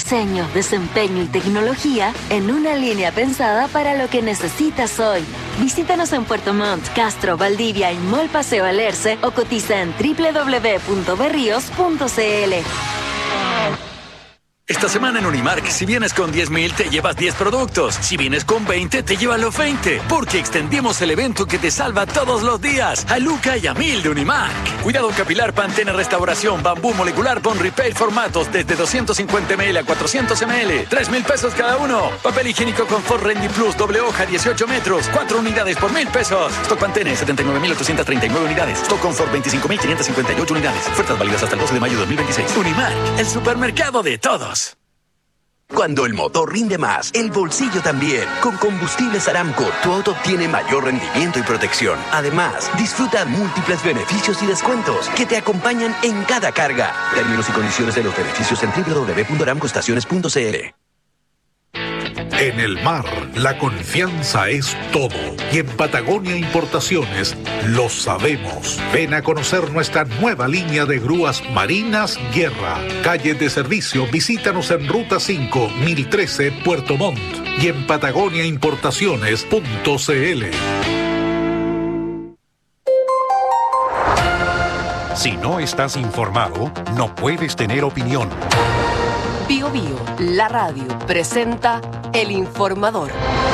diseño, desempeño y tecnología en una línea pensada para lo que necesitas hoy. Visítanos en Puerto Montt, Castro, Valdivia y Mall Paseo Alerce o cotiza en www.berrios.cl. Esta semana en Unimark, si vienes con 10,000, te llevas 10 productos. Si vienes con 20, te llevas los 20. Porque extendimos el evento que te salva todos los días. A Luca y a 1000 de Unimark. Cuidado capilar, Pantene Restauración, Bambú Molecular, Bond Repair formatos desde 250 ml a 400 ml. 3,000 pesos cada uno. Papel higiénico Confort Rendy Plus, doble hoja, 18 metros. 4 unidades por 1,000 pesos. Stock Pantene, 79,839 unidades. Stock Confort, 25,558 unidades. Ofertas válidas hasta el 12 de mayo de 2026. Unimark, el supermercado de todos. Cuando el motor rinde más, el bolsillo también. Con Combustibles Aramco, tu auto tiene mayor rendimiento y protección. Además, disfruta múltiples beneficios y descuentos que te acompañan en cada carga. Términos y condiciones de los beneficios en www.aramcoestaciones.cl. En el mar, la confianza es todo. Y en Patagonia Importaciones lo sabemos. Ven a conocer nuestra nueva línea de grúas marinas Guerra. Calle de servicio, visítanos en Ruta 5, 1013, Puerto Montt. Y en patagoniaimportaciones.cl. Si no estás informado, no puedes tener opinión. Bio Bio, la radio, presenta El Informador.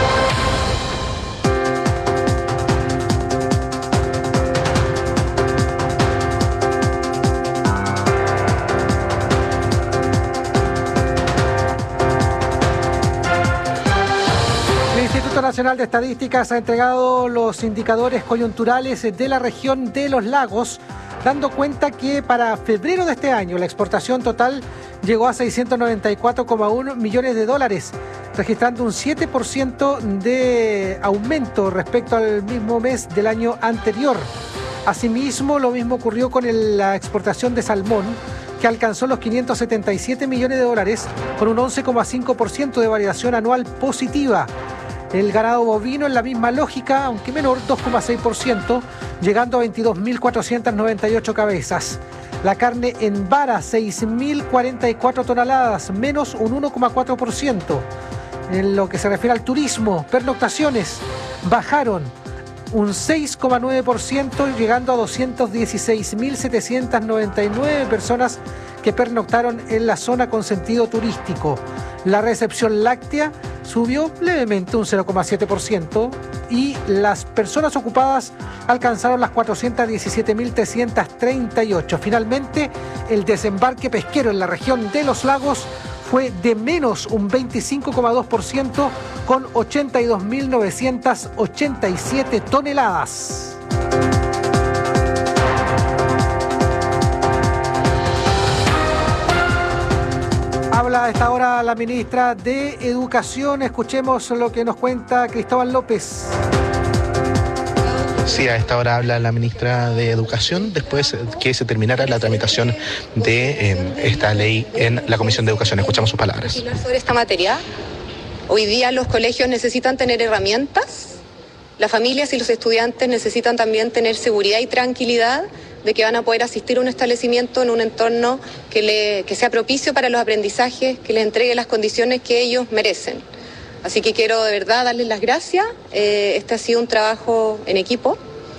El Instituto Nacional de Estadísticas ha entregado los indicadores coyunturales de la región de los lagos, dando cuenta que para febrero de este año la exportación total llegó a 694,1 millones de dólares, registrando un 7% de aumento respecto al mismo mes del año anterior. Asimismo, lo mismo ocurrió con la exportación de salmón, que alcanzó los 577 millones de dólares, con un 11,5% de variación anual positiva. El ganado bovino en la misma lógica, aunque menor, 2,6%, llegando a 22.498 cabezas. La carne en vara, 6.044 toneladas, menos un 1,4%. En lo que se refiere al turismo, pernoctaciones bajaron un 6,9%, llegando a 216.799 personas que pernoctaron en la zona con sentido turístico. La recepción láctea subió levemente un 0,7% y las personas ocupadas alcanzaron las 417.338. Finalmente, el desembarque pesquero en la región de los lagos fue de menos un 25,2% con 82.987 toneladas. Habla a esta hora la ministra de Educación. Escuchemos lo que nos cuenta Cristóbal López. Sí, a esta hora habla la ministra de Educación después que se terminara la tramitación de esta ley en la Comisión de Educación. Escuchamos sus palabras. Sobre esta materia, hoy día los colegios necesitan tener herramientas, las familias y los estudiantes necesitan también tener seguridad y tranquilidad de que van a poder asistir a un establecimiento en un entorno que sea propicio para los aprendizajes, que les entregue las condiciones que ellos merecen. Así que quiero de verdad darles las gracias. Este ha sido un trabajo en equipo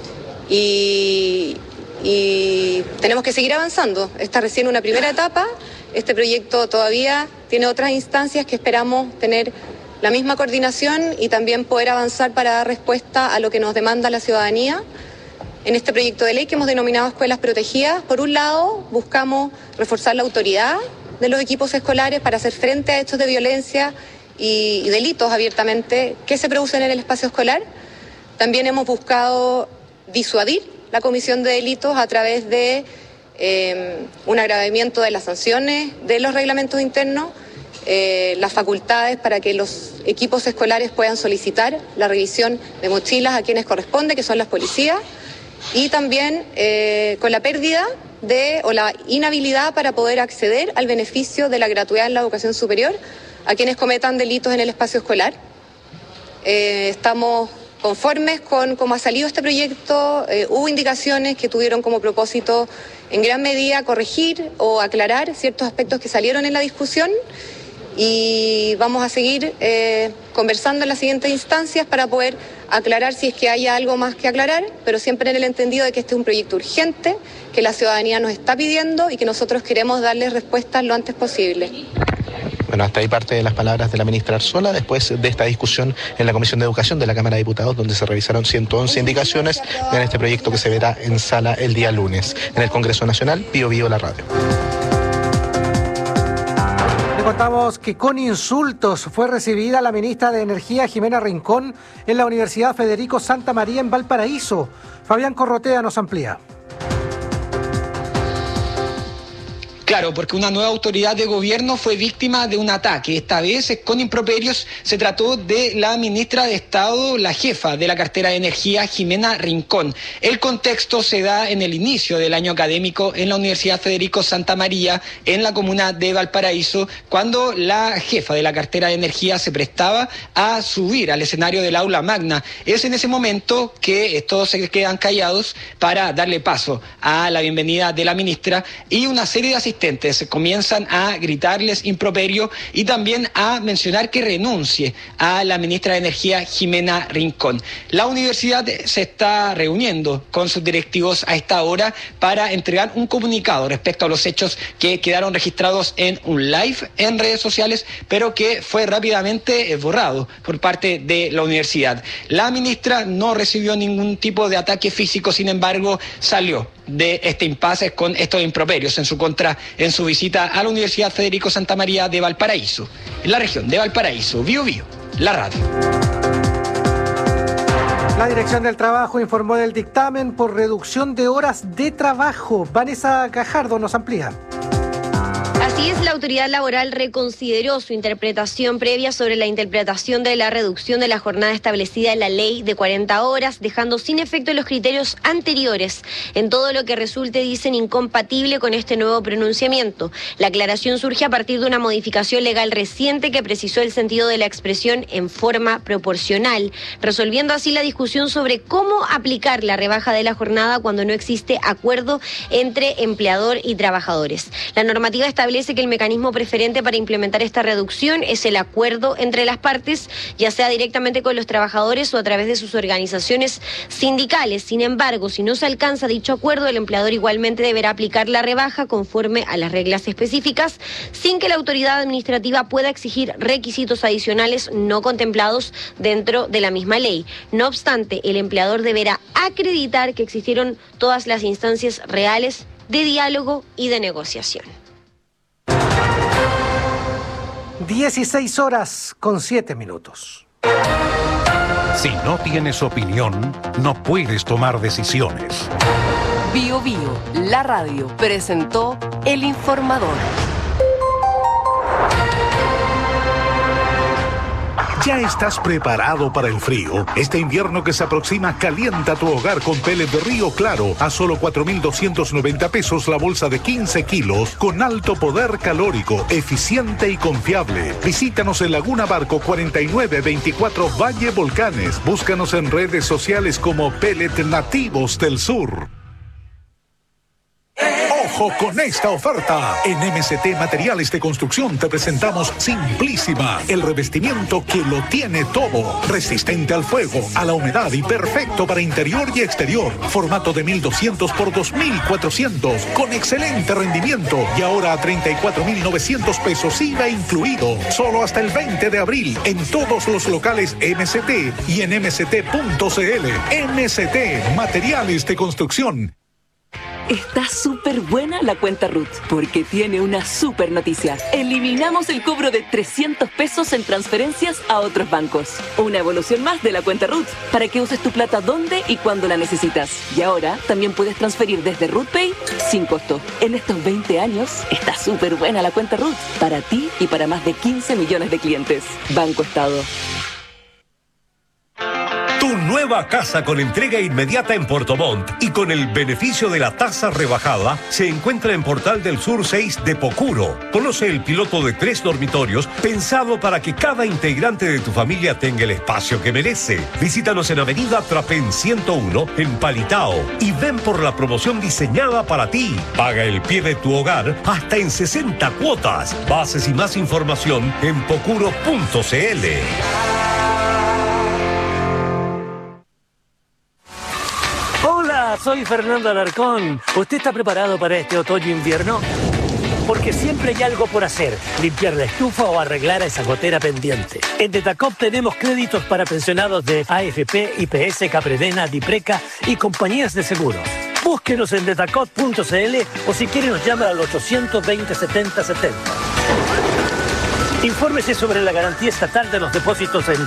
y tenemos que seguir avanzando. Esta recién una primera etapa. Este proyecto todavía tiene otras instancias que esperamos tener la misma coordinación y también poder avanzar para dar respuesta a lo que nos demanda la ciudadanía. En este proyecto de ley que hemos denominado Escuelas Protegidas, por un lado, buscamos reforzar la autoridad de los equipos escolares para hacer frente a hechos de violencia y delitos abiertamente que se producen en el espacio escolar. También hemos buscado disuadir la comisión de delitos a través de un agravamiento de las sanciones de los reglamentos internos, las facultades para que los equipos escolares puedan solicitar la revisión de mochilas a quienes corresponde, que son las policías, y también con la pérdida o la inhabilidad para poder acceder al beneficio de la gratuidad en la educación superior a quienes cometan delitos en el espacio escolar. Estamos conformes con cómo ha salido este proyecto. Hubo indicaciones que tuvieron como propósito en gran medida corregir o aclarar ciertos aspectos que salieron en la discusión y vamos a seguir conversando en las siguientes instancias para poder aclarar si es que haya algo más que aclarar, pero siempre en el entendido de que este es un proyecto urgente, que la ciudadanía nos está pidiendo y que nosotros queremos darles respuestas lo antes posible. Bueno, hasta ahí parte de las palabras de la ministra Arzola después de esta discusión en la Comisión de Educación de la Cámara de Diputados, donde se revisaron 111 indicaciones en este proyecto que se verá en sala el día lunes. En el Congreso Nacional, Bío Bío, la radio. Le contamos que con insultos fue recibida la ministra de Energía, Jimena Rincón, en la Universidad Federico Santa María en Valparaíso. Fabián Corrotea nos amplía. Claro, porque una nueva autoridad de gobierno fue víctima de un ataque. Esta vez, con improperios, se trató de la ministra de Estado, la jefa de la cartera de Energía, Jimena Rincón. El contexto se da en el inicio del año académico en la Universidad Federico Santa María, en la comuna de Valparaíso, cuando la jefa de la cartera de Energía se prestaba a subir al escenario del aula magna. Es en ese momento que todos se quedan callados para darle paso a la bienvenida de la ministra, y una serie de asistentes comienzan a gritarles improperio y también a mencionar que renuncie a la ministra de Energía, Jimena Rincón. La universidad se está reuniendo con sus directivos a esta hora para entregar un comunicado respecto a los hechos que quedaron registrados en un live en redes sociales, pero que fue rápidamente borrado por parte de la universidad. La ministra no recibió ningún tipo de ataque físico, sin embargo, salió de este impasse con estos improperios en su contra en su visita a la Universidad Federico Santa María de Valparaíso, en la región de Valparaíso. Bío Bío, la radio. La Dirección del Trabajo informó del dictamen por reducción de horas de trabajo. Vanessa Gajardo nos amplía. Así es, la autoridad laboral reconsideró su interpretación previa sobre la interpretación de la reducción de la jornada establecida en la ley de 40 horas, dejando sin efecto los criterios anteriores en todo lo que resulte, dicen, incompatible con este nuevo pronunciamiento. La aclaración surge a partir de una modificación legal reciente que precisó el sentido de la expresión en forma proporcional, resolviendo así la discusión sobre cómo aplicar la rebaja de la jornada cuando no existe acuerdo entre empleador y trabajadores. La normativa establece que el mecanismo preferente para implementar esta reducción es el acuerdo entre las partes, ya sea directamente con los trabajadores o a través de sus organizaciones sindicales. Sin embargo, si no se alcanza dicho acuerdo, el empleador igualmente deberá aplicar la rebaja conforme a las reglas específicas, sin que la autoridad administrativa pueda exigir requisitos adicionales no contemplados dentro de la misma ley. No obstante, el empleador deberá acreditar que existieron todas las instancias reales de diálogo y de negociación. 16:07. Si no tienes opinión, no puedes tomar decisiones. Bío Bío, la radio, presentó El Informador. ¿Ya estás preparado para el frío? Este invierno que se aproxima, calienta tu hogar con pellet de Río Claro a solo 4.290 pesos la bolsa de 15 kilos, con alto poder calórico, eficiente y confiable. Visítanos en Laguna Barco 4924 Valle Volcanes. Búscanos en redes sociales como Pellet Nativos del Sur. ¡Ojo con esta oferta! En MST Materiales de Construcción te presentamos Simplísima, el revestimiento que lo tiene todo. Resistente al fuego, a la humedad y perfecto para interior y exterior. Formato de 1.200 por 2.400, con excelente rendimiento. Y ahora a 34.900 pesos IVA incluido. Solo hasta el 20 de abril en todos los locales MST y en mst.cl. MST Materiales de Construcción. Está súper buena la cuenta RUT, porque tiene una súper noticia. Eliminamos el cobro de 300 pesos en transferencias a otros bancos. Una evolución más de la cuenta RUT, para que uses tu plata donde y cuando la necesitas. Y ahora también puedes transferir desde RUTPay sin costo. En estos 20 años, está súper buena la cuenta RUT, para ti y para más de 15 millones de clientes. Banco Estado. Tu nueva casa con entrega inmediata en Puerto Montt y con el beneficio de la tasa rebajada, se encuentra en Portal del Sur 6 de Pocuro. Conoce el piloto de 3 dormitorios pensado para que cada integrante de tu familia tenga el espacio que merece. Visítanos en Avenida Trapén 101 en Palitao y ven por la promoción diseñada para ti. Paga el pie de tu hogar hasta en 60 cuotas. Bases y más información en pocuro.cl. Hola, soy Fernando Alarcón. ¿Usted está preparado para este otoño-invierno? Porque siempre hay algo por hacer, limpiar la estufa o arreglar a esa gotera pendiente. En Detacop tenemos créditos para pensionados de AFP, IPS, Capredena, Dipreca y compañías de seguros. Búsquenos en detacop.cl o si quiere nos llama al 820 70 70. Infórmese sobre la garantía estatal de los depósitos en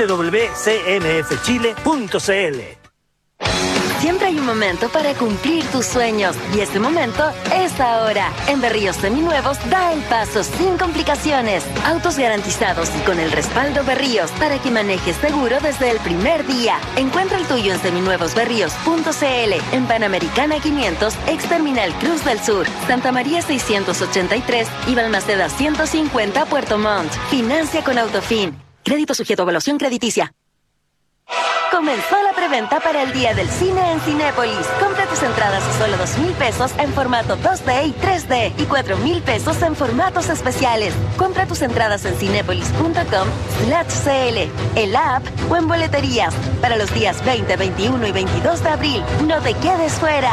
www.cmfchile.cl. Siempre hay un momento para cumplir tus sueños y este momento es ahora. En Berríos Seminuevos, da el paso sin complicaciones. Autos garantizados y con el respaldo Berríos para que manejes seguro desde el primer día. Encuentra el tuyo en seminuevosberríos.cl, en Panamericana 500, ex Terminal Cruz del Sur, Santa María 683 y Balmaceda 150, Puerto Montt. Financia con Autofin. Crédito sujeto a evaluación crediticia. Comenzó la preventa para el Día del Cine en Cinépolis. Compra tus entradas a solo 2,000 pesos en formato 2D y 3D y 4,000 pesos en formatos especiales. Compra tus entradas en cinépolis.com/cl, en la app o en boleterías. Para los días 20, 21 y 22 de abril. No te quedes fuera.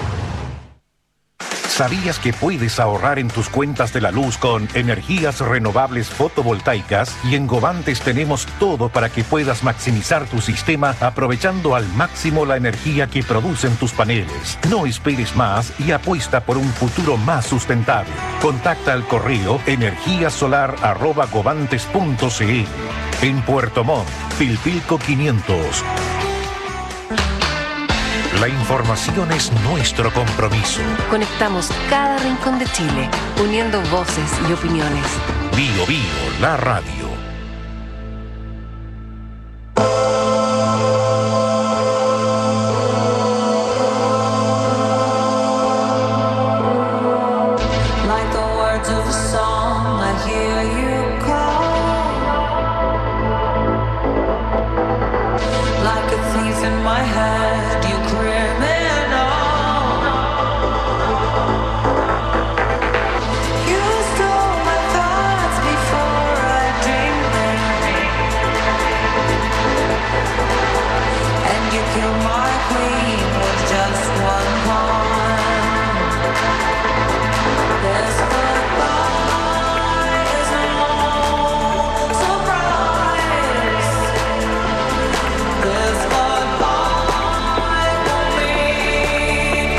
¿Sabías que puedes ahorrar en tus cuentas de la luz con energías renovables fotovoltaicas? Y en Govantes tenemos todo para que puedas maximizar tu sistema aprovechando al máximo la energía que producen tus paneles. No esperes más y apuesta por un futuro más sustentable. Contacta al correo energiasolar@govantes.cl. En Puerto Montt, Pilpilco 500. La información es nuestro compromiso. Conectamos cada rincón de Chile, uniendo voces y opiniones. Bio Bio, la radio. Like the words of a song, I hear you call. Like a thief in my head, you criminal. You stole my thoughts before I dreamed them, and you killed my queen with just one pawn. This goodbye is no surprise. This goodbye won't mean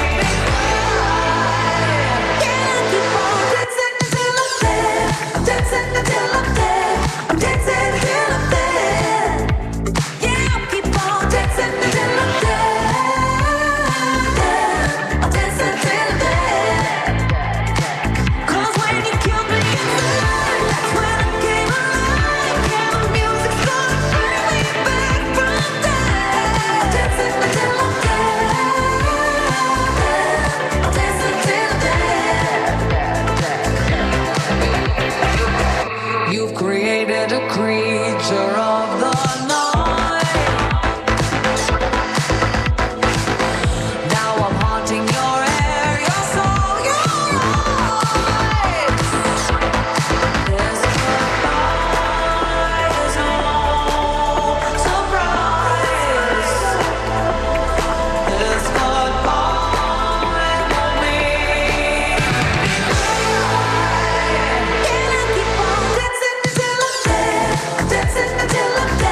can't keep on dancing until I'm dead. I'm dancing until I'm dead. I'm dancing until I'm dead. Yeah, I'll keep on dancing until I'm dead. I'm dancing till I'm dead. 'Cause when you killed me inside, that's when I came alive. Yeah, the music started bringing me back from dead. Dancing until I'm dead. I'm dancing till I'm dead. You've created a creature of the night. Now I'm haunting your air, your soul, your eyes. This goodbye is no surprise. This goodbye won't mean can I keep on dancing until I'm dead? Dancing until I'm dead.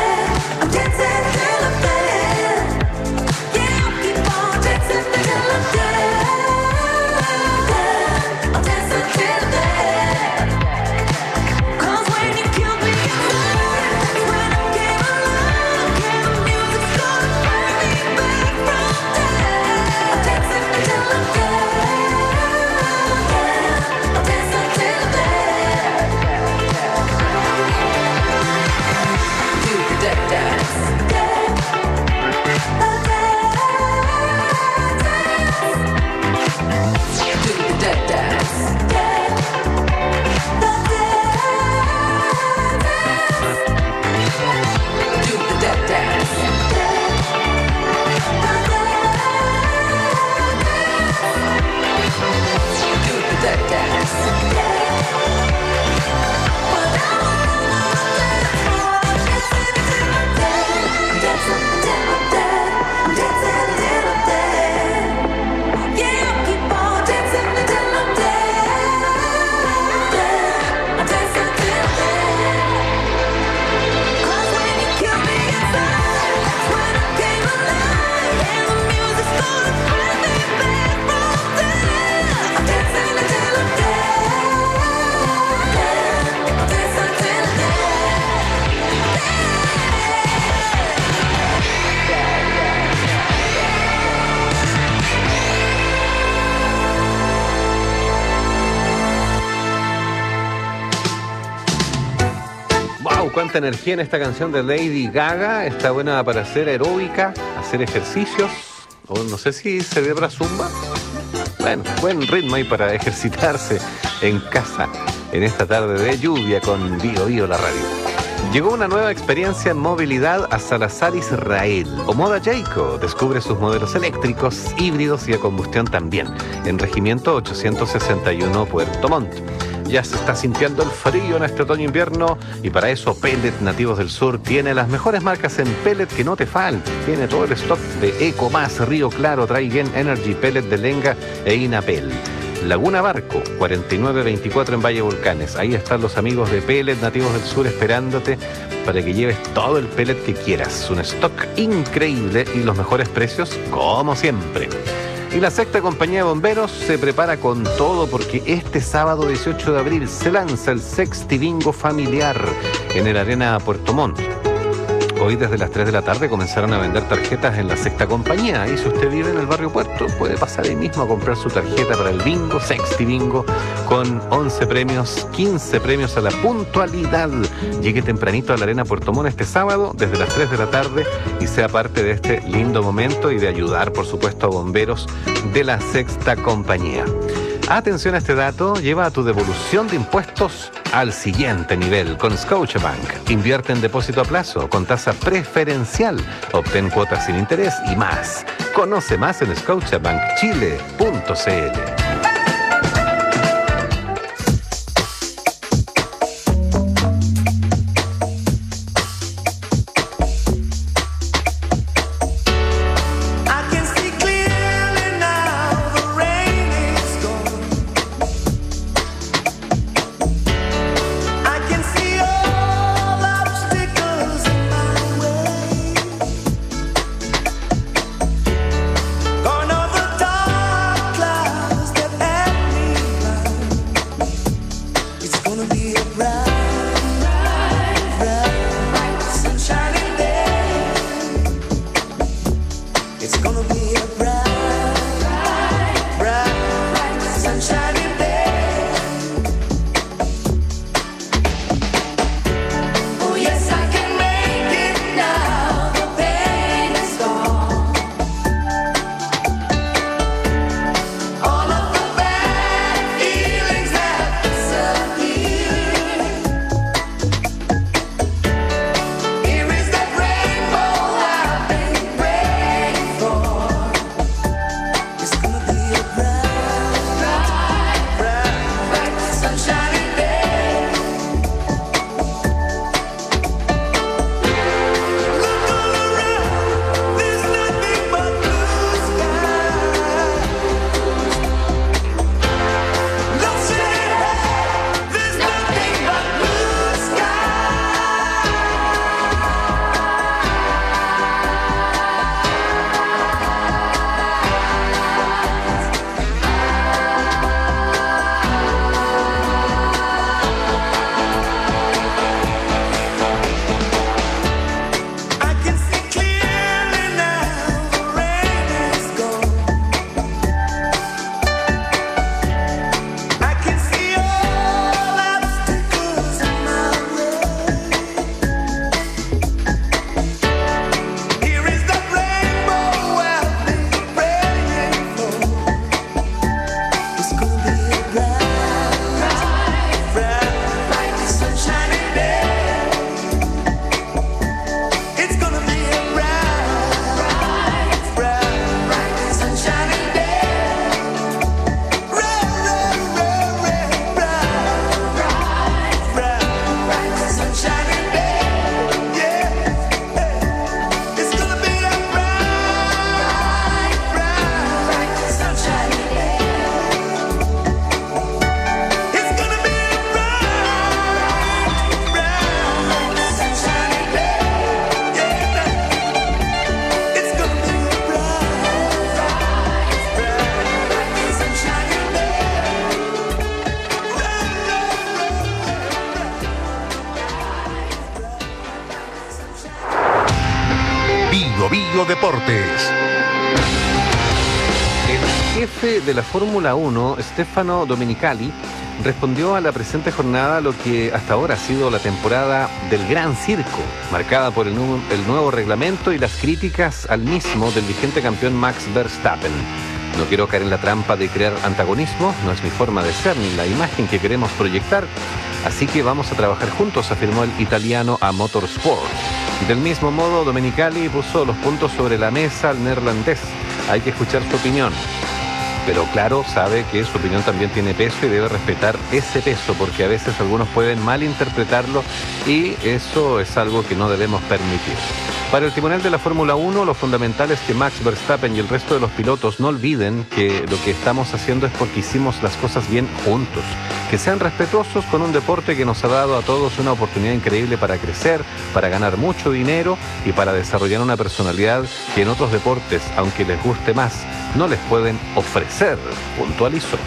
Wow, cuánta energía en esta canción de Lady Gaga. Está buena para hacer aeróbica, hacer ejercicios, o no sé si se para zumba. Bueno, buen ritmo ahí para ejercitarse en casa en esta tarde de lluvia con Bio Bio la radio. Llegó una nueva experiencia en movilidad a Salazar Israel. Omoda Jayco descubre sus modelos eléctricos, híbridos y a combustión también, en Regimiento 861 Puerto Montt. Ya se está sintiendo el frío en este otoño-invierno y para eso Pellet Nativos del Sur tiene las mejores marcas en pellet que no te falten. Tiene todo el stock de Ecomás, Río Claro, Traigen, Energy, Pellet de Lenga e Inapel. Laguna Barco, 4924 en Valle Volcanes. Ahí están los amigos de Pellet Nativos del Sur esperándote para que lleves todo el pellet que quieras. Un stock increíble y los mejores precios como siempre. Y la sexta compañía de bomberos se prepara con todo porque este sábado 18 de abril se lanza el Sexti Bingo familiar en el Arena Puerto Montt. Hoy desde las 3 de la tarde comenzaron a vender tarjetas en la sexta compañía. Y si usted vive en el barrio Puerto, puede pasar ahí mismo a comprar su tarjeta para el bingo, Sexti Bingo, con 11 premios, 15 premios a la puntualidad. Llegue tempranito a la Arena Puerto Montt este sábado desde las 3 de la tarde y sea parte de este lindo momento y de ayudar, por supuesto, a bomberos de la sexta compañía. Atención a este dato, lleva a tu devolución de impuestos al siguiente nivel con Scotiabank. Invierte en depósito a plazo con tasa preferencial, obtén cuotas sin interés y más. Conoce más en scotiabankchile.cl. Bio Deportes. El jefe de la Fórmula 1, Stefano Domenicali, respondió a la presente jornada lo que hasta ahora ha sido la temporada del Gran Circo, marcada por el nuevo reglamento y las críticas al mismo del vigente campeón Max Verstappen. No quiero caer en la trampa de crear antagonismo, no es mi forma de ser ni la imagen que queremos proyectar, así que vamos a trabajar juntos, afirmó el italiano a Motorsport. Del mismo modo, Domenicali puso los puntos sobre la mesa al neerlandés. Hay que escuchar su opinión, pero claro, sabe que su opinión también tiene peso y debe respetar ese peso, porque a veces algunos pueden malinterpretarlo y eso es algo que no debemos permitir. Para el timonel de la Fórmula 1, lo fundamental es que Max Verstappen y el resto de los pilotos no olviden que lo que estamos haciendo es porque hicimos las cosas bien juntos. Que sean respetuosos con un deporte que nos ha dado a todos una oportunidad increíble para crecer, para ganar mucho dinero y para desarrollar una personalidad que en otros deportes, aunque les guste más, no les pueden ofrecer, puntualizó.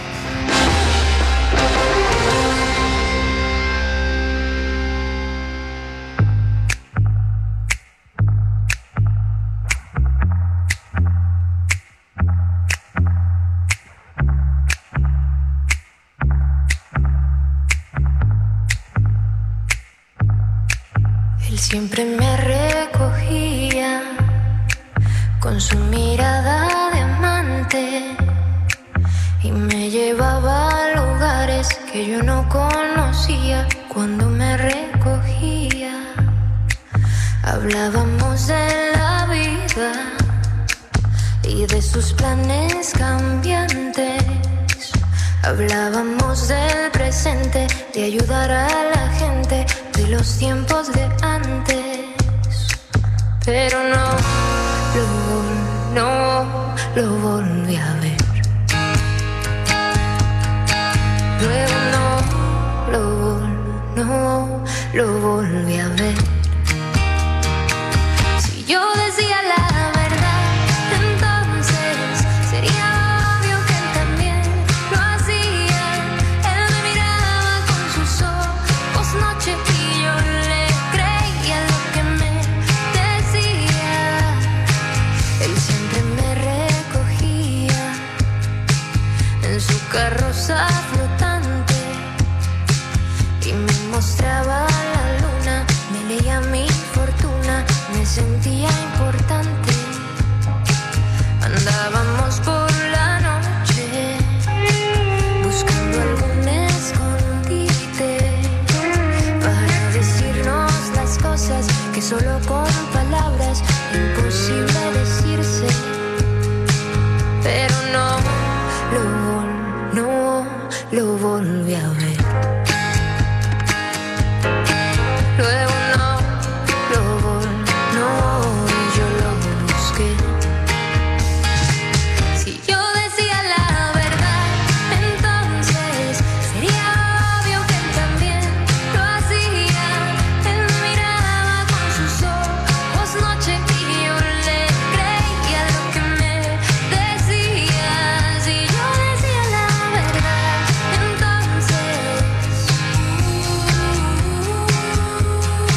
Él siempre me recogía con su mirada de amante y me llevaba a lugares que yo no conocía. Cuando me recogía, hablábamos de la vida y de sus planes cambiantes. Hablábamos del presente, de ayudar a la gente, de los tiempos de antes. Pero no lo volví a ver. Luego no lo volví a ver. Si yo decía la verdad, entonces sería obvio que él también lo hacía. Él me miraba con sus ojos noche y yo le creía lo que me decía. Él siempre me recogía en su carroza flotante y me mostraba la luna, me leía mi fortuna, me sentía importante. Andábamos por la noche buscando algún escondite para decirnos las cosas que solo con palabras imposible decirse. Pero no lo volví a ver. Luego no, y yo lo busqué. Si yo decía la verdad, entonces sería obvio que él también lo hacía. Él me miraba con sus ojos noche y yo le creía lo que me decía. Si yo decía la verdad, entonces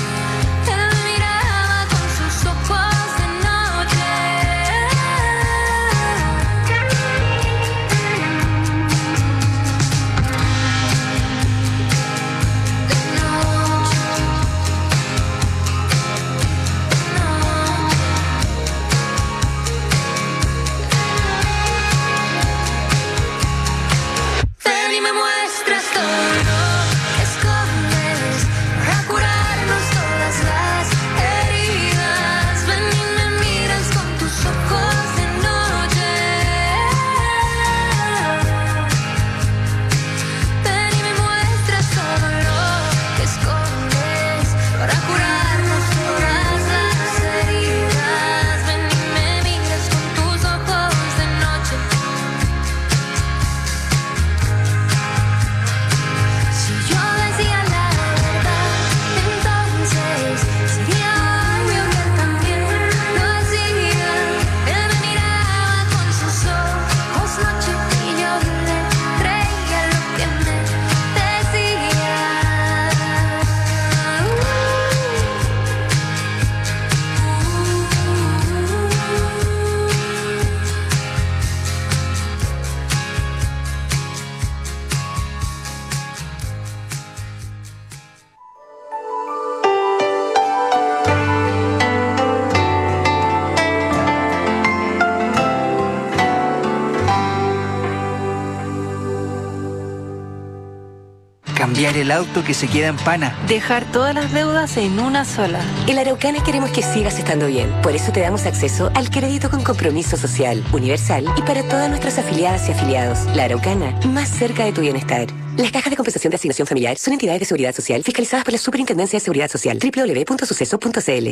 cambiar el auto que se queda en pana. Dejar todas las deudas en una sola. En la Araucana queremos que sigas estando bien. Por eso te damos acceso al crédito con compromiso social, universal y para todas nuestras afiliadas y afiliados. La Araucana, más cerca de tu bienestar. Las cajas de compensación de asignación familiar son entidades de seguridad social fiscalizadas por la Superintendencia de Seguridad Social. www.suceso.cl.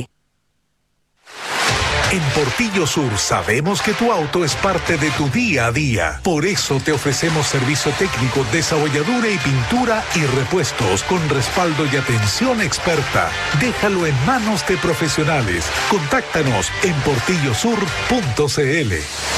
En Portillo Sur sabemos que tu auto es parte de tu día a día. Por eso te ofrecemos servicio técnico, desabolladura y pintura y repuestos con respaldo y atención experta. Déjalo en manos de profesionales. Contáctanos en portillosur.cl.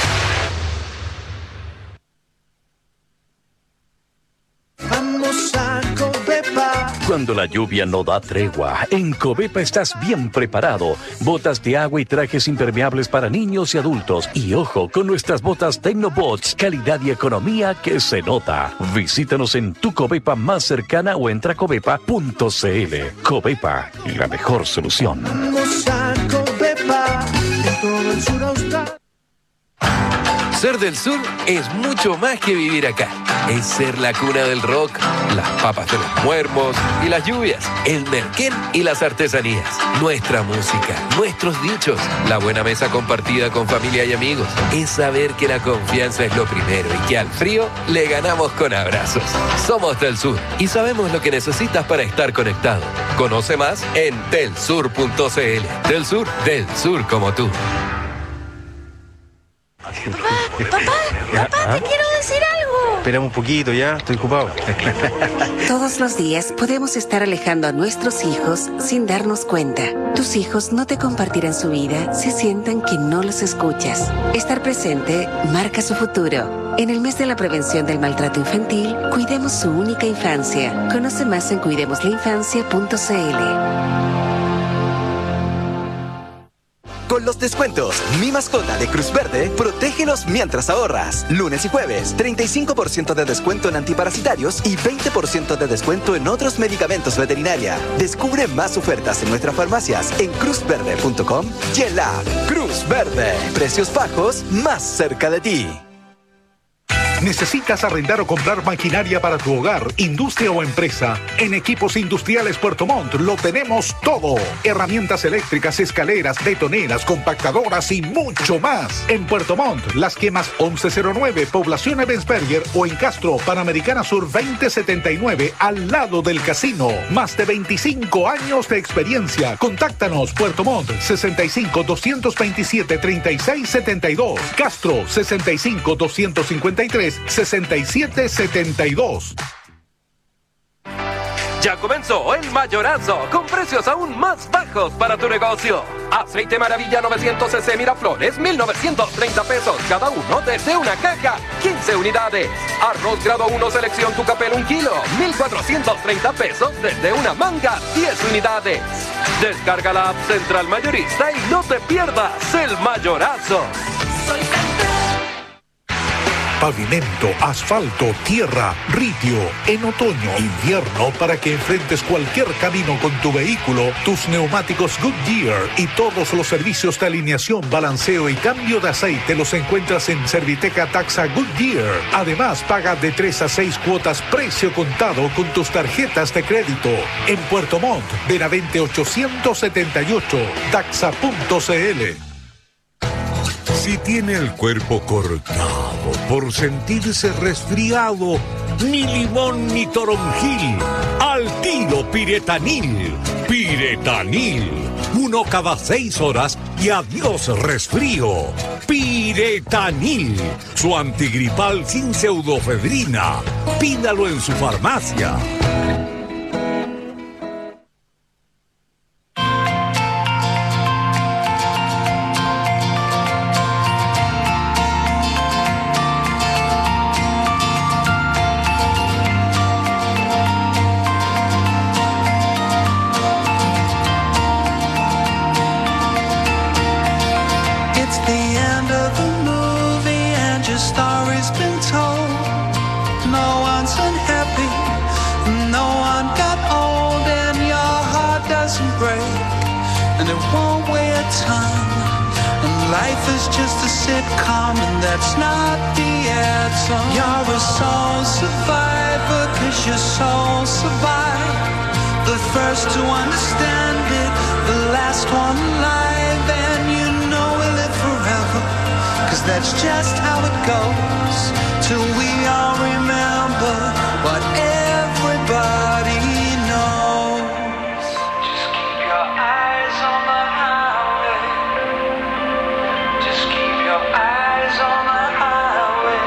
Vamos a Covepa. Cuando la lluvia no da tregua, en Covepa estás bien preparado. Botas de agua y trajes impermeables para niños y adultos. Y ojo, con nuestras botas Tecnobots, calidad y economía que se nota. Visítanos en tu Covepa más cercana o entra a covepa.cl. Covepa, la mejor solución. Vamos a Covepa. En todo el sur austral. Ser del sur es mucho más que vivir acá. Es ser la cuna del rock, las papas de los muermos y las lluvias, el merquén y las artesanías, nuestra música, nuestros dichos, la buena mesa compartida con familia y amigos. Es saber que la confianza es lo primero y que al frío le ganamos con abrazos. Somos del sur y sabemos lo que necesitas para estar conectado. Conoce más en telsur.cl. Del sur como tú. Papá, te quiero decir algo. Esperamos un poquito ya, estoy ocupado. Todos los días podemos estar alejando a nuestros hijos sin darnos cuenta. Tus hijos no te compartirán su vida si sienten que no los escuchas. Estar presente marca su futuro. En el mes de la prevención del maltrato infantil, cuidemos su única infancia. Conoce más en cuidemoslainfancia.cl. Con los descuentos Mi Mascota de Cruz Verde, protégelos mientras ahorras. Lunes y jueves, 35% de descuento en antiparasitarios y 20% de descuento en otros medicamentos veterinaria. Descubre más ofertas en nuestras farmacias en cruzverde.com y en la app Cruz Verde. Precios bajos más cerca de ti. ¿Necesitas arrendar o comprar maquinaria para tu hogar, industria o empresa? En Equipos Industriales Puerto Montt lo tenemos todo. Herramientas eléctricas, escaleras, betoneras, compactadoras y mucho más. En Puerto Montt, Las Quemas 1109, Población Ebensberger o en Castro, Panamericana Sur 2079, al lado del casino. Más de 25 años de experiencia. Contáctanos Puerto Montt 65 227 3672. Castro 65 253 6772. Ya comenzó el Mayorazo, con precios aún más bajos para tu negocio. Aceite Maravilla 900cc Miraflores, 1,930 pesos cada uno desde una caja, 15 unidades. Arroz grado 1 selección Tucapel 1 kilo, 1,430 pesos desde una manga, 10 unidades. Descarga la app Central Mayorista y no te pierdas el Mayorazo. Pavimento, asfalto, tierra, ridio. En otoño, invierno, para que enfrentes cualquier camino con tu vehículo, tus neumáticos Goodyear y todos los servicios de alineación, balanceo y cambio de aceite los encuentras en Serviteca Taxa Goodyear. Además, paga de 3 a 6 cuotas precio contado con tus tarjetas de crédito. En Puerto Montt, Benavente 878, taxa.cl. Si tiene el cuerpo cortado por sentirse resfriado, ni limón ni toronjil, al tiro Piretanil. Piretanil, 1 cada 6 horas y adiós resfrío. Piretanil, su antigripal sin pseudofedrina. Pídalo en su farmacia. life is just a sitcom and that's not the answer. You're a soul survivor cause your soul survived. The first to understand it, the last one alive. And you know we'll live forever cause that's just how it goes. Till we all remember what everybody knows. Just keep your eyes on the highway. Just keep your eyes on the highway.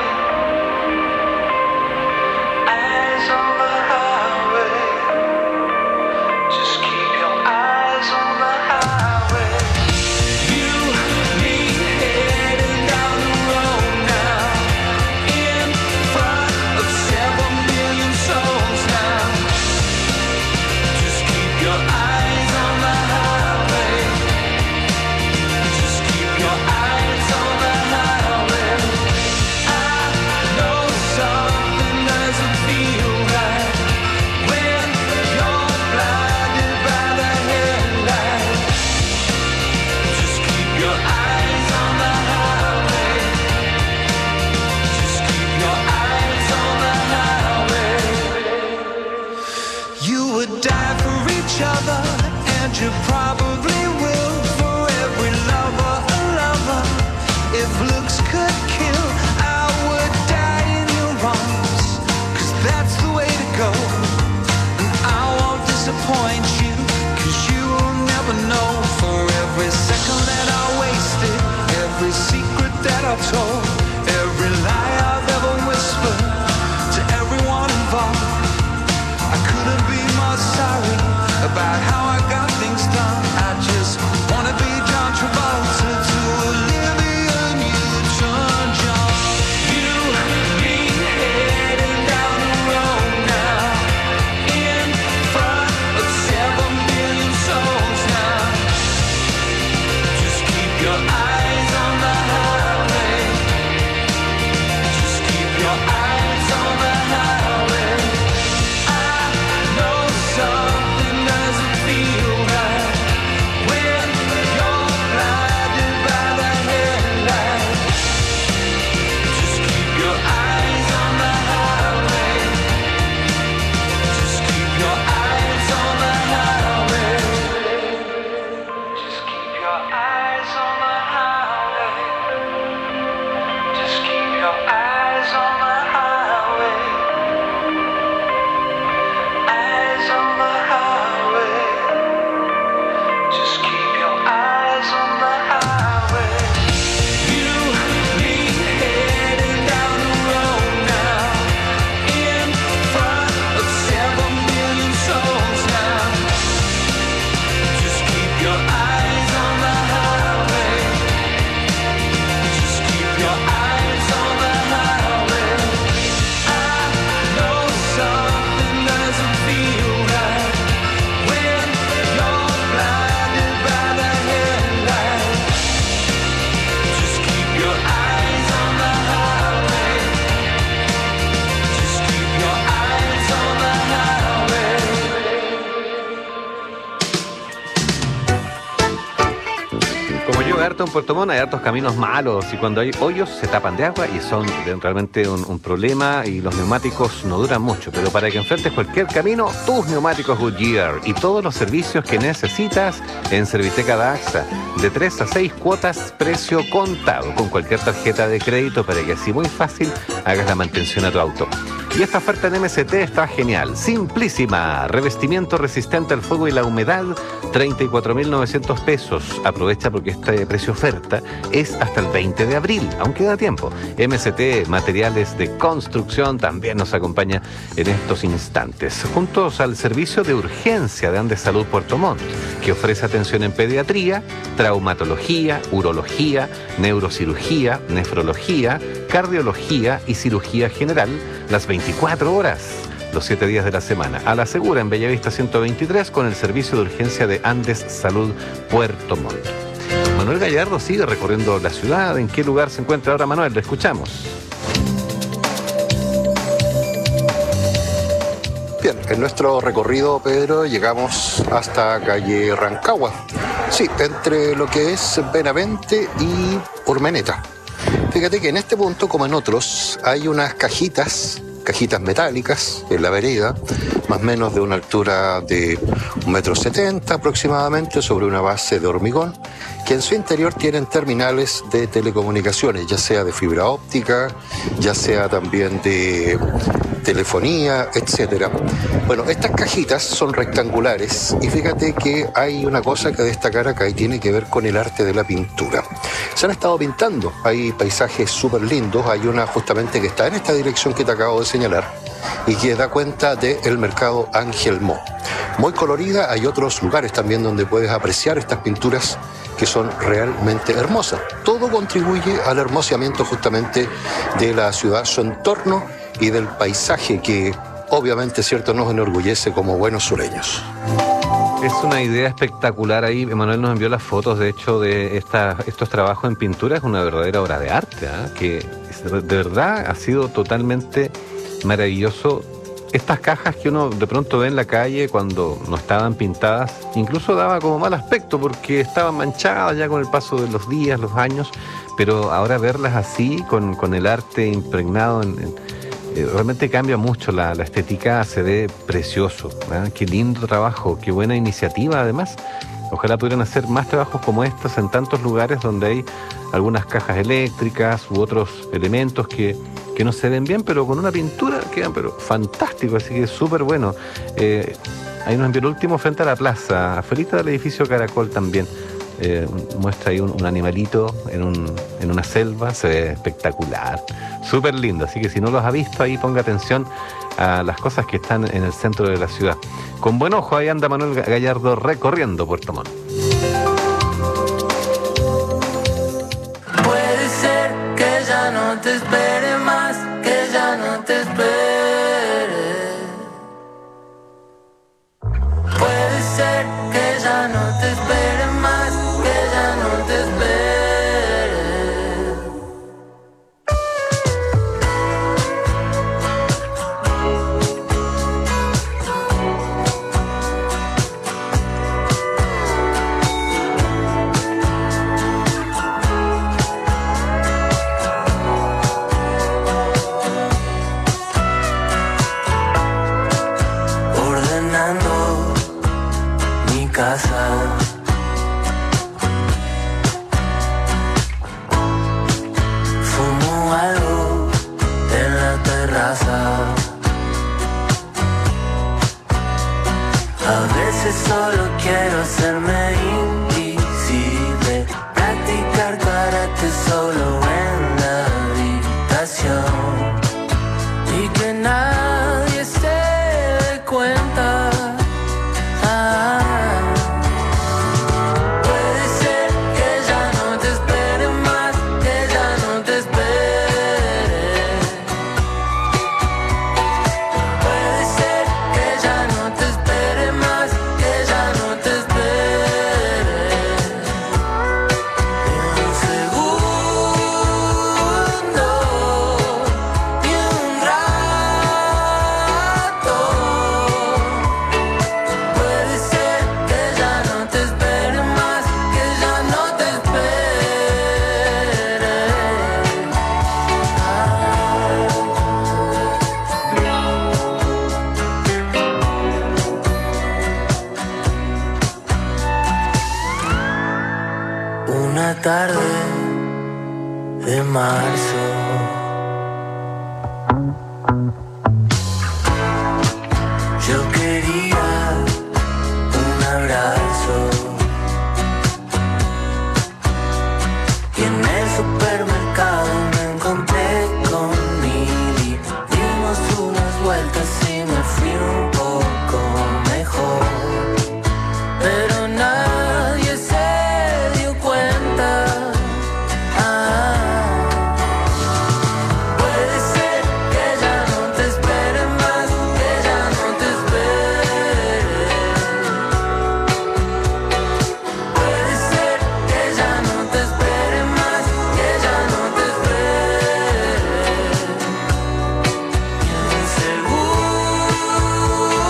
Eyes on the highway. Just keep your eyes on the highway. You, me, heading down the road now. In front of 7 million souls now. Just keep your eyes on the highway. Just keep your eyes on the highway. I know something doesn't feel right when you're blinded by the headlights. Just keep your eyes on the highway. Just keep your eyes on the highway. You would die for each other, and you probably will. For every lover, a lover. If looks could kill, I would die in your arms, cause that's the way to go. And I won't disappoint you, cause you will never know. For every second that I wasted, every secret that I told, every lie I've ever whispered to everyone involved, I couldn't be more sorry about how I got things done. I just wanna be John Travolta to Olivia Newton-John. You, me, heading down the road now. In front of 7 million souls now. Just keep your eyes on the highway. Just keep your eyes on the highway. I know something doesn't feel right when you're blinded by the headlights. Just keep your eyes on the highway. Just keep your eyes on the highway. Just keep your eyes on the highway. Just keep your eyes on the highway. Eyes on the highway. Just keep your eyes on the highway. You, me, heading down the road now. In front of 7 million souls now. Just keep your eyes on the highway. Just keep your eyes on the highway. I know something doesn't feel right when you're blinded by the headlights. Just keep your eyes on the highway. Just keep your eyes on the highway. Como yo, harto en Puerto Montt hay hartos caminos malos y cuando hay hoyos se tapan de agua y son realmente un problema y los neumáticos no duran mucho. Pero para que enfrentes cualquier camino, tus neumáticos Goodyear y todos los servicios que necesitas en Serviteca Daxa. De 3 a 6 cuotas, precio contado, con cualquier tarjeta de crédito para que así muy fácil hagas la mantención a tu auto. Y esta oferta en MST está genial, simplísima. Revestimiento resistente al fuego y la humedad, 34.900 pesos. Aprovecha porque este precio oferta es hasta el 20 de abril, aún queda tiempo. MST Materiales de Construcción también nos acompaña en estos instantes, juntos al servicio de urgencia de Andes Salud Puerto Montt, que ofrece atención en pediatría, traumatología, urología, neurocirugía, nefrología, cardiología y cirugía general, las 24 horas, los 7 días de la semana. A la Segura, en Bellavista 123, con el servicio de urgencia de Andes Salud Puerto Montt. Manuel Gallardo sigue recorriendo la ciudad. ¿En qué lugar se encuentra ahora, Manuel? Le escuchamos. Bien, en nuestro recorrido, Pedro, llegamos hasta calle Rancagua. Sí, entre lo que es Benavente y Urmeneta. Fíjate que en este punto, como en otros, hay unas cajitas metálicas en la vereda, más o menos de una altura de 1,70 m aproximadamente, sobre una base de hormigón, que en su interior tienen terminales de telecomunicaciones, ya sea de fibra óptica, ya sea también de telefonía, etcétera. Bueno, estas cajitas son rectangulares y fíjate que hay una cosa que destacar acá y tiene que ver con el arte de la pintura. Se han estado pintando, hay paisajes súper lindos, hay una justamente que está en esta dirección que te acabo de señalar y que da cuenta del mercado Ángel Mo. Muy colorida, hay otros lugares también donde puedes apreciar estas pinturas que son realmente hermosas. Todo contribuye al hermoseamiento justamente de la ciudad, su entorno y del paisaje que obviamente, cierto, nos enorgullece como buenos sureños. Es una idea espectacular ahí. Emanuel nos envió las fotos, de hecho, de estos trabajos en pintura. Es una verdadera obra de arte, ¿eh? Que de verdad ha sido totalmente maravilloso. Estas cajas que uno de pronto ve en la calle cuando no estaban pintadas, incluso daba como mal aspecto porque estaban manchadas ya con el paso de los días, los años, pero ahora verlas así, con el arte impregnado realmente cambia mucho la estética, se ve precioso, ¿eh? Qué lindo trabajo, qué buena iniciativa además. Ojalá pudieran hacer más trabajos como estos en tantos lugares donde hay algunas cajas eléctricas u otros elementos que no se ven bien, pero con una pintura quedan fantástico, así que es súper bueno. Ahí nos envió el último frente a la plaza, afuera del edificio Caracol también. Muestra ahí un animalito en una selva, se ve espectacular, súper lindo, así que si no los ha visto ahí ponga atención a las cosas que están en el centro de la ciudad. Con buen ojo ahí anda Manuel Gallardo recorriendo Puerto Montt. Puede ser que ya no te espere más, que ya no te espere. Puede ser que ya no te espere más, que ya no te espere. Ordenando mi casa, fumo algo en la terraza. A veces solo quiero hacerme invisible, practicar karate solo en la habitación y que nadie se dé cuenta. Puede ser que ya no te espere más, que ya no te espere. Puede ser que ya no te espere más, que ya no te espere. Ni un segundo, ni un rato. Puede ser que ya no te espere más, que ya no te espere. Una tarde de marzo, yo quería un abrazo y en el supermercado me encontré con Mili. Dimos unas vueltas y me fui un poco mejor, pero nadie se dio cuenta. Puede ser que ya no te espere más, que ya no te espere. Puede ser que ya no te espere más, que ya no te espere. Ni un segundo,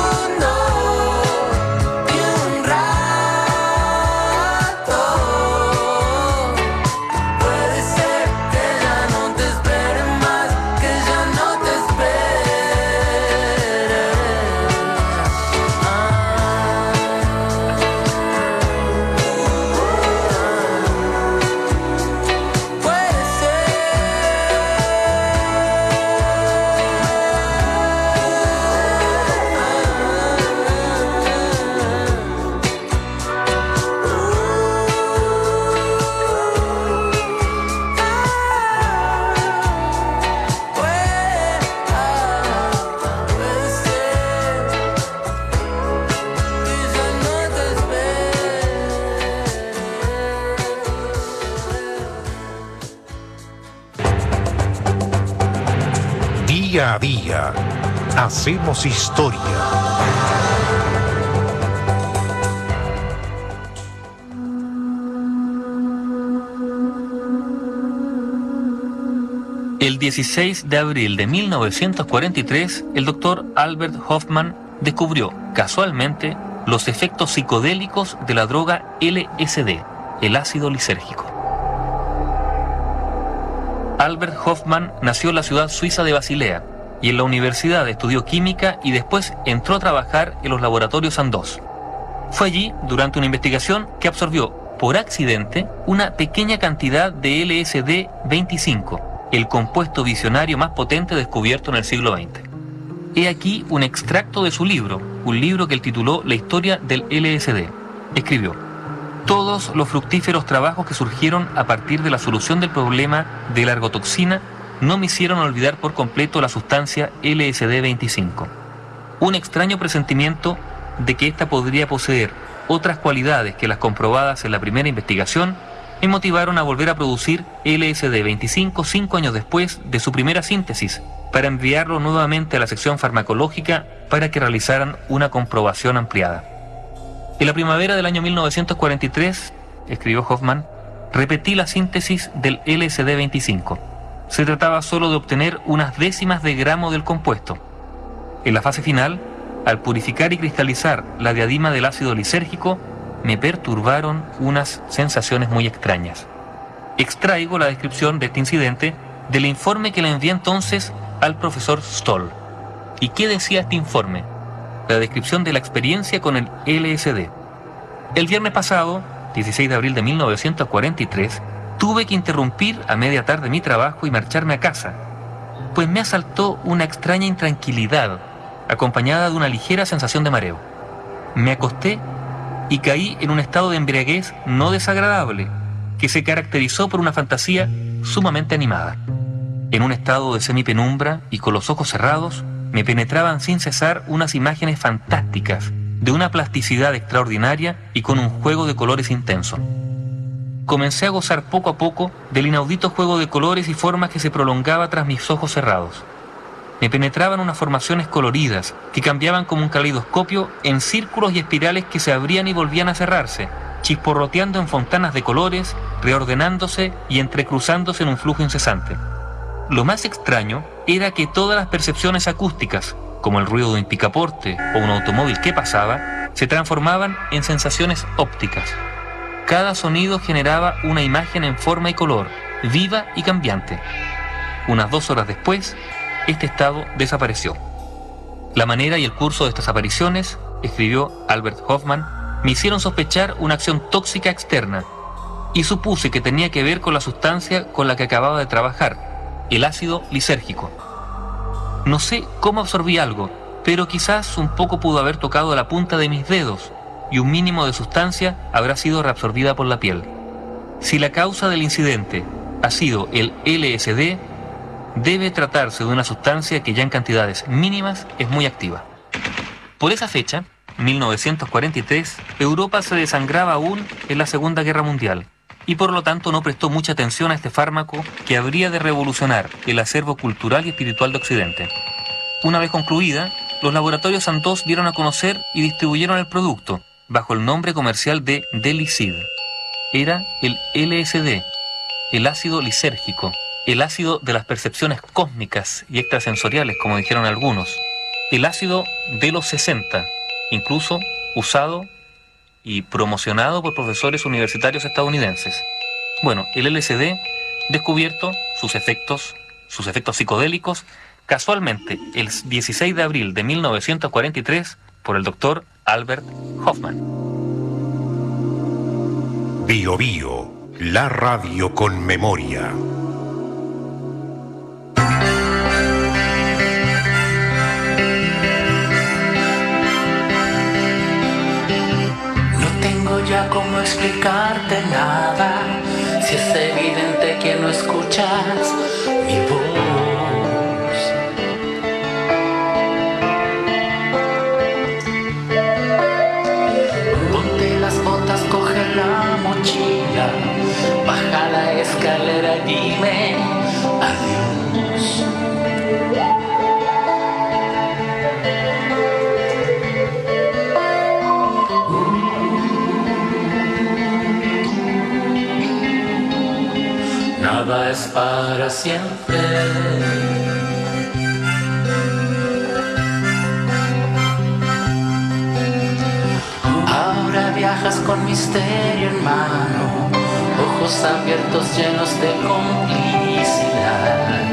Día a día, hacemos historia. El 16 de abril de 1943, el doctor Albert Hoffman descubrió casualmente los efectos psicodélicos de la droga LSD, el ácido lisérgico. Albert Hoffman nació en la ciudad suiza de Basilea y en la universidad estudió química y después entró a trabajar en los laboratorios Sandoz. Fue allí, durante una investigación, que absorbió por accidente una pequeña cantidad de LSD-25, el compuesto visionario más potente descubierto en el siglo XX. He aquí un extracto de su libro, un libro que él tituló La historia del LSD. Escribió: todos los fructíferos trabajos que surgieron a partir de la solución del problema de la ergotoxina no me hicieron olvidar por completo la sustancia LSD-25. Un extraño presentimiento de que ésta podría poseer otras cualidades que las comprobadas en la primera investigación me motivaron a volver a producir LSD-25 5 años después de su primera síntesis, para enviarlo nuevamente a la sección farmacológica para que realizaran una comprobación ampliada. En la primavera del año 1943, escribió Hoffman, repetí la síntesis del LSD-25. Se trataba solo de obtener unas décimas de gramo del compuesto. En la fase final, al purificar y cristalizar la diadima del ácido lisérgico, me perturbaron unas sensaciones muy extrañas. Extraigo la descripción de este incidente del informe que le envié entonces al profesor Stoll. ¿Y qué decía este informe? La descripción de la experiencia con el LSD. El viernes pasado, 16 de abril de 1943, tuve que interrumpir a media tarde mi trabajo y marcharme a casa, pues me asaltó una extraña intranquilidad, acompañada de una ligera sensación de mareo. Me acosté y caí en un estado de embriaguez no desagradable, que se caracterizó por una fantasía sumamente animada. En un estado de semipenumbra y con los ojos cerrados, me penetraban sin cesar unas imágenes fantásticas, de una plasticidad extraordinaria y con un juego de colores intenso. Comencé a gozar poco a poco del inaudito juego de colores y formas que se prolongaba tras mis ojos cerrados. Me penetraban unas formaciones coloridas que cambiaban como un caleidoscopio en círculos y espirales que se abrían y volvían a cerrarse, chisporroteando en fontanas de colores, reordenándose y entrecruzándose en un flujo incesante. Lo más extraño era que todas las percepciones acústicas, como el ruido de un picaporte o un automóvil que pasaba, se transformaban en sensaciones ópticas. Cada sonido generaba una imagen en forma y color, viva y cambiante. Unas 2 horas después, este estado desapareció. La manera y el curso de estas apariciones, escribió Albert Hoffman, me hicieron sospechar una acción tóxica externa y supuse que tenía que ver con la sustancia con la que acababa de trabajar, el ácido lisérgico. No sé cómo absorbí algo, pero quizás un poco pudo haber tocado la punta de mis dedos y un mínimo de sustancia habrá sido reabsorbida por la piel. Si la causa del incidente ha sido el LSD, debe tratarse de una sustancia que ya en cantidades mínimas es muy activa. Por esa fecha, 1943, Europa se desangraba aún en la Segunda Guerra Mundial y por lo tanto no prestó mucha atención a este fármaco que habría de revolucionar el acervo cultural y espiritual de Occidente. Una vez concluida, los laboratorios Sandoz dieron a conocer y distribuyeron el producto bajo el nombre comercial de Delicid. Era el LSD, el ácido lisérgico, el ácido de las percepciones cósmicas y extrasensoriales, como dijeron algunos, el ácido de los 60, incluso usado y promocionado por profesores universitarios estadounidenses. Bueno, el LSD, descubierto sus efectos psicodélicos, casualmente el 16 de abril de 1943 por el doctor Albert Hoffman. Bio Bio, la radio con memoria. Ya cómo explicarte nada, si es evidente que no escuchas mi voz. Ponte las botas, coge la mochila, baja la escalera y dime adiós. Nada es para siempre. Ahora viajas con misterio en mano, ojos abiertos llenos de complicidad.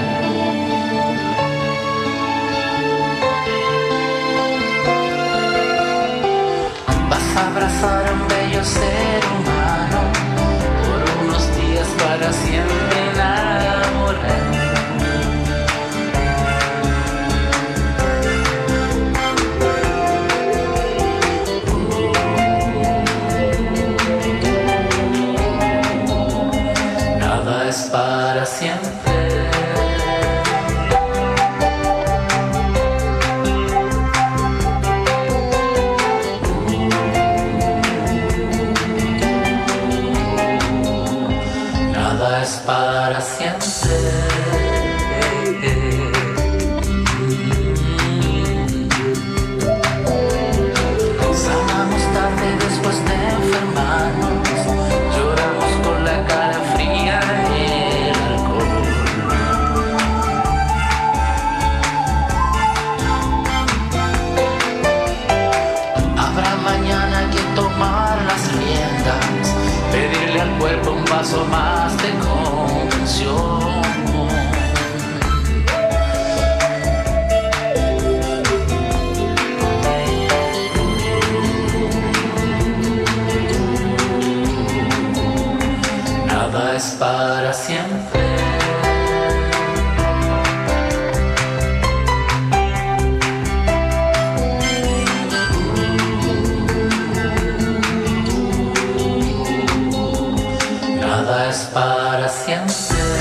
Vas a abrazar a un bello ser humano por unos días para siempre enamorar. Nada es para siempre. Nada es para siempre. Sanamos tarde después de enfermarnos, lloramos con la cara fría y el alcohol. Habrá mañana que tomar las riendas, pedirle al cuerpo un vaso más de convención. Nada es para siempre. Nada es para siempre.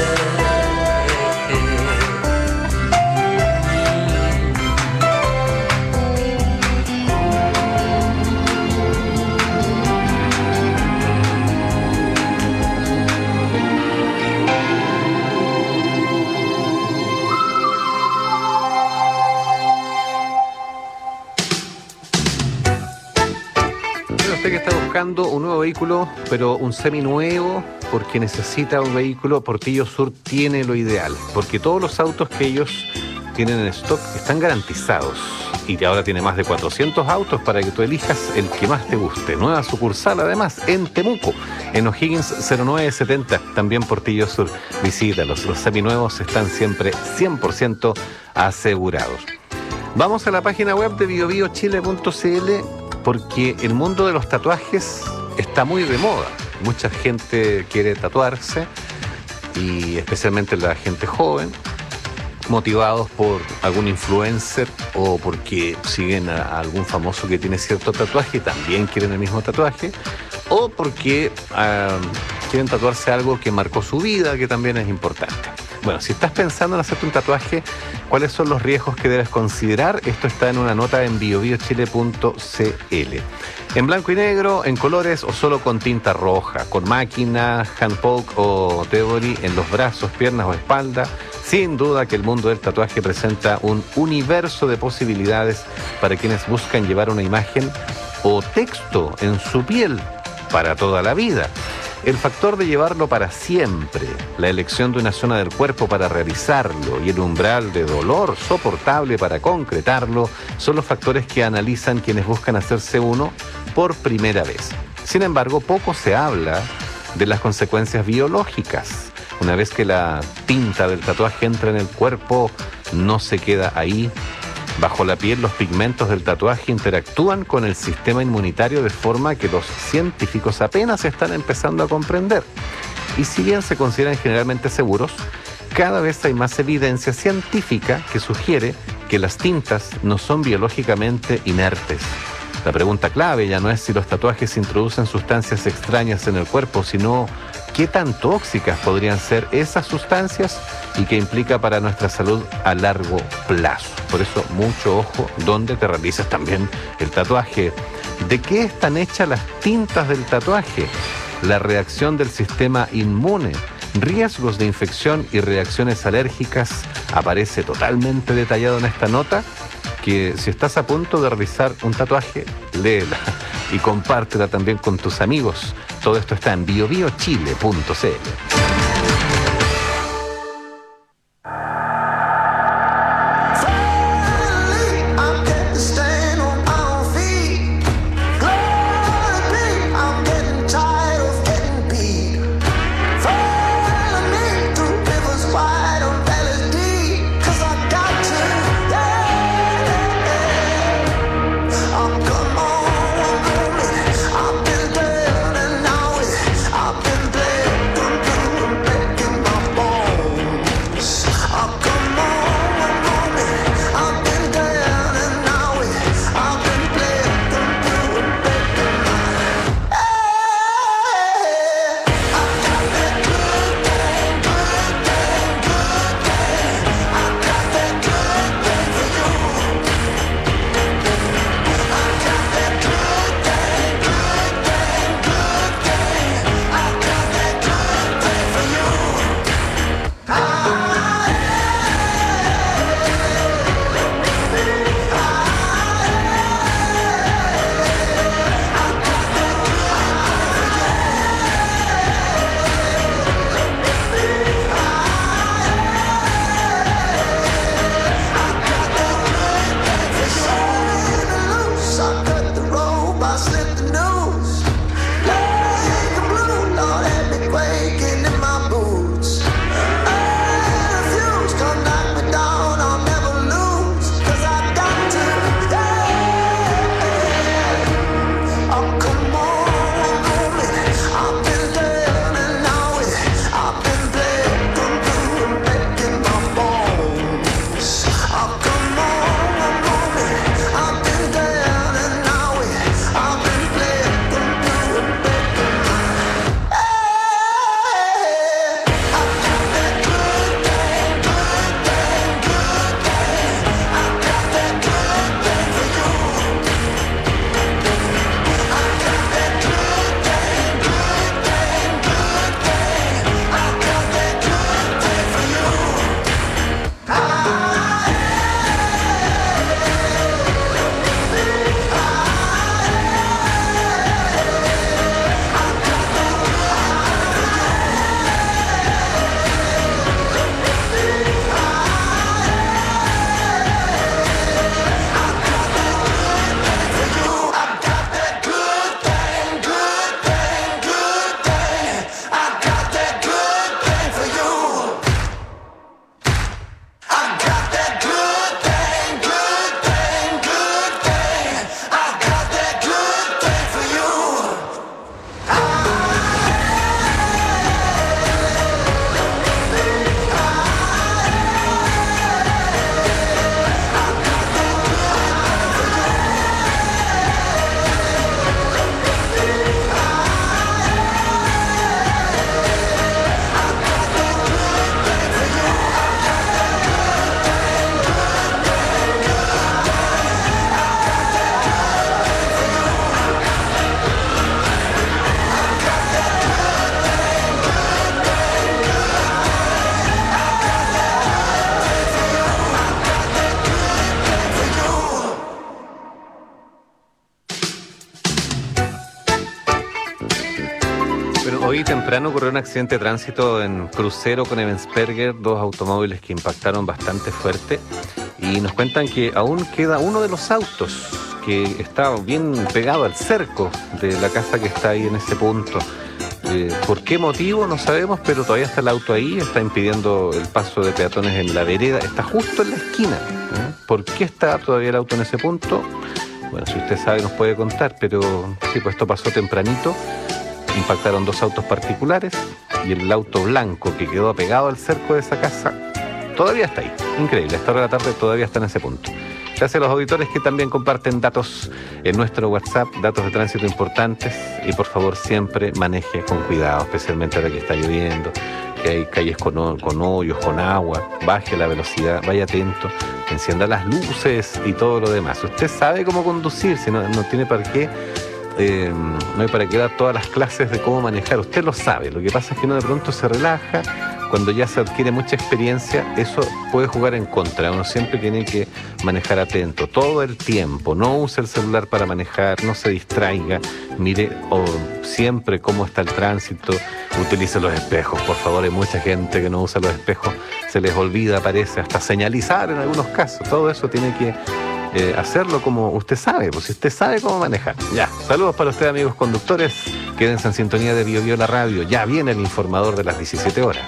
Usted que está buscando un nuevo vehículo, pero un seminuevo, porque necesita un vehículo, Portillo Sur tiene lo ideal, porque todos los autos que ellos tienen en stock están garantizados. Y ahora tiene más de 400 autos para que tú elijas el que más te guste. Nueva sucursal además en Temuco, en O'Higgins 0970, también Portillo Sur. Visítalos, los seminuevos están siempre 100% asegurados. Vamos a la página web de biobiochile.cl, porque el mundo de los tatuajes está muy de moda. Mucha gente quiere tatuarse, y especialmente la gente joven, motivados por algún influencer o porque siguen a algún famoso que tiene cierto tatuaje y también quieren el mismo tatuaje, o porque quieren tatuarse algo que marcó su vida, que también es importante. Bueno, si estás pensando en hacerte un tatuaje, ¿cuáles son los riesgos que debes considerar? Esto está en una nota en biobiochile.cl. En blanco y negro, en colores o solo con tinta roja, con máquina, hand poke o tebori en los brazos, piernas o espalda. Sin duda que el mundo del tatuaje presenta un universo de posibilidades para quienes buscan llevar una imagen o texto en su piel para toda la vida. El factor de llevarlo para siempre, la elección de una zona del cuerpo para realizarlo y el umbral de dolor soportable para concretarlo son los factores que analizan quienes buscan hacerse uno por primera vez. Sin embargo, poco se habla de las consecuencias biológicas. Una vez que la tinta del tatuaje entra en el cuerpo, no se queda ahí. Bajo la piel, los pigmentos del tatuaje interactúan con el sistema inmunitario de forma que los científicos apenas están empezando a comprender. Y si bien se consideran generalmente seguros, cada vez hay más evidencia científica que sugiere que las tintas no son biológicamente inertes. La pregunta clave ya no es si los tatuajes introducen sustancias extrañas en el cuerpo, sino qué tan tóxicas podrían ser esas sustancias y qué implica para nuestra salud a largo plazo. Por eso, mucho ojo donde te realizas también el tatuaje. ¿De qué están hechas las tintas del tatuaje? La reacción del sistema inmune, riesgos de infección y reacciones alérgicas aparece totalmente detallado en esta nota, que si estás a punto de realizar un tatuaje, léela y compártela también con tus amigos. Todo esto está en biobiochile.cl. Pero hoy temprano ocurrió un accidente de tránsito en crucero con Ebensperger, 2 automóviles que impactaron bastante fuerte y nos cuentan que aún queda uno de los autos que está bien pegado al cerco de la casa que está ahí en ese punto. ¿Por qué motivo? No sabemos, pero todavía está el auto ahí, está impidiendo el paso de peatones en la vereda, está justo en la esquina. ¿Por qué está todavía el auto en ese punto? Bueno, si usted sabe nos puede contar, pero sí, pues esto pasó tempranito. Impactaron 2 autos particulares y el auto blanco que quedó apegado al cerco de esa casa todavía está ahí. Increíble, a esta hora de la tarde todavía está en ese punto. Gracias a los auditores que también comparten datos en nuestro WhatsApp, datos de tránsito importantes, y por favor siempre maneje con cuidado, especialmente ahora que está lloviendo, que hay calles con hoyos, con agua, baje la velocidad, vaya atento, encienda las luces y todo lo demás. Usted sabe cómo conducir, si no tiene para qué. No hay para qué dar todas las clases de cómo manejar, usted lo sabe. Lo que pasa es que uno de pronto se relaja. Cuando ya se adquiere mucha experiencia, eso puede jugar en contra. Uno siempre tiene que manejar atento todo el tiempo. No use el celular para manejar, no se distraiga, mire siempre cómo está el tránsito, utilice los espejos, por favor. Hay mucha gente que no usa los espejos, se les olvida, parece, hasta señalizar en algunos casos. Todo eso tiene que hacerlo como usted sabe, pues si usted sabe cómo manejar. Ya, saludos para ustedes, amigos conductores. Quédense en sintonía de BioBio la radio. Ya viene el informador de las 17 horas.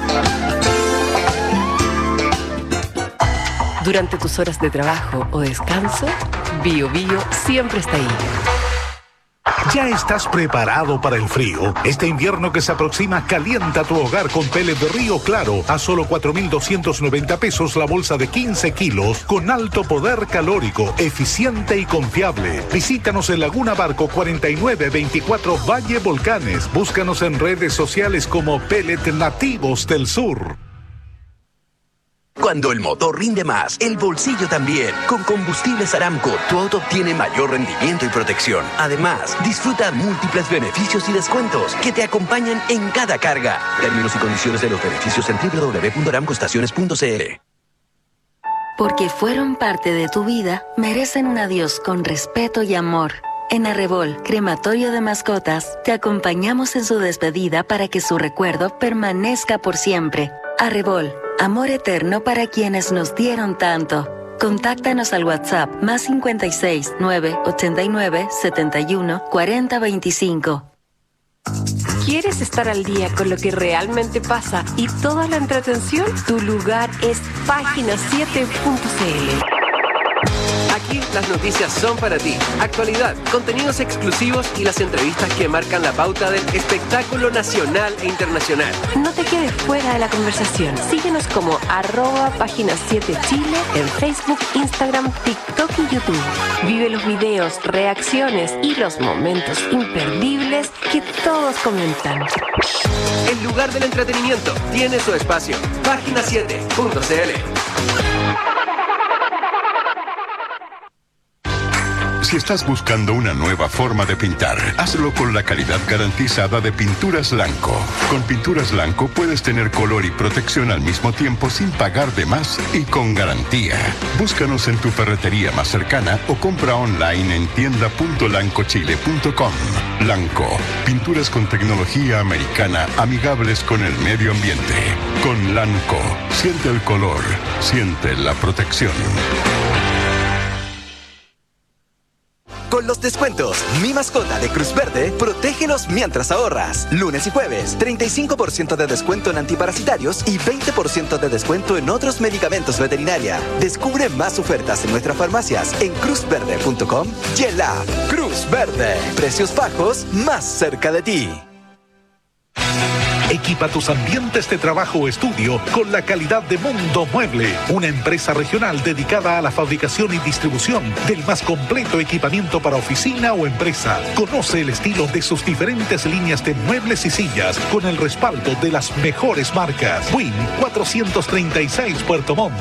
Durante tus horas de trabajo o descanso, BioBio siempre está ahí. ¿Ya estás preparado para el frío? Este invierno que se aproxima, calienta tu hogar con pellet de Río Claro a solo 4.290 pesos la bolsa de 15 kilos con alto poder calórico, eficiente y confiable. Visítanos en Laguna Barco 4924 Valle Volcanes. Búscanos en redes sociales como Pellet Nativos del Sur. Cuando el motor rinde más, el bolsillo también. Con Combustibles Aramco, tu auto obtiene mayor rendimiento y protección. Además, disfruta múltiples beneficios y descuentos que te acompañan en cada carga. Términos y condiciones de los beneficios en www.aramcoestaciones.cl. Porque fueron parte de tu vida, merecen un adiós con respeto y amor. En Arrebol, Crematorio de Mascotas, te acompañamos en su despedida para que su recuerdo permanezca por siempre. Arrebol, amor eterno para quienes nos dieron tanto. Contáctanos al WhatsApp +56 989 71 40 25. ¿Quieres estar al día con lo que realmente pasa y toda la entretención? Tu lugar es Página7.cl. Aquí las noticias son para ti. Actualidad, contenidos exclusivos y las entrevistas que marcan la pauta del espectáculo nacional e internacional. No te quedes fuera de la conversación. Síguenos como @Página7Chile en Facebook, Instagram, TikTok y YouTube. Vive los videos, reacciones y los momentos imperdibles que todos comentan. El lugar del entretenimiento tiene su espacio. Página7.cl. Si estás buscando una nueva forma de pintar, hazlo con la calidad garantizada de Pinturas Lanco. Con Pinturas Lanco puedes tener color y protección al mismo tiempo sin pagar de más y con garantía. Búscanos en tu ferretería más cercana o compra online en tienda.lancochile.com. Lanco, pinturas con tecnología americana amigables con el medio ambiente. Con Lanco, siente el color, siente la protección. Con los descuentos Mi Mascota de Cruz Verde, protégenos mientras ahorras. Lunes y jueves, 35% de descuento en antiparasitarios y 20% de descuento en otros medicamentos veterinaria. Descubre más ofertas en nuestras farmacias en cruzverde.com y en la app Cruz Verde. Precios bajos más cerca de ti. Equipa tus ambientes de trabajo o estudio con la calidad de Mundo Mueble, una empresa regional dedicada a la fabricación y distribución del más completo equipamiento para oficina o empresa. Conoce el estilo de sus diferentes líneas de muebles y sillas con el respaldo de las mejores marcas. Win 436 Puerto Montt.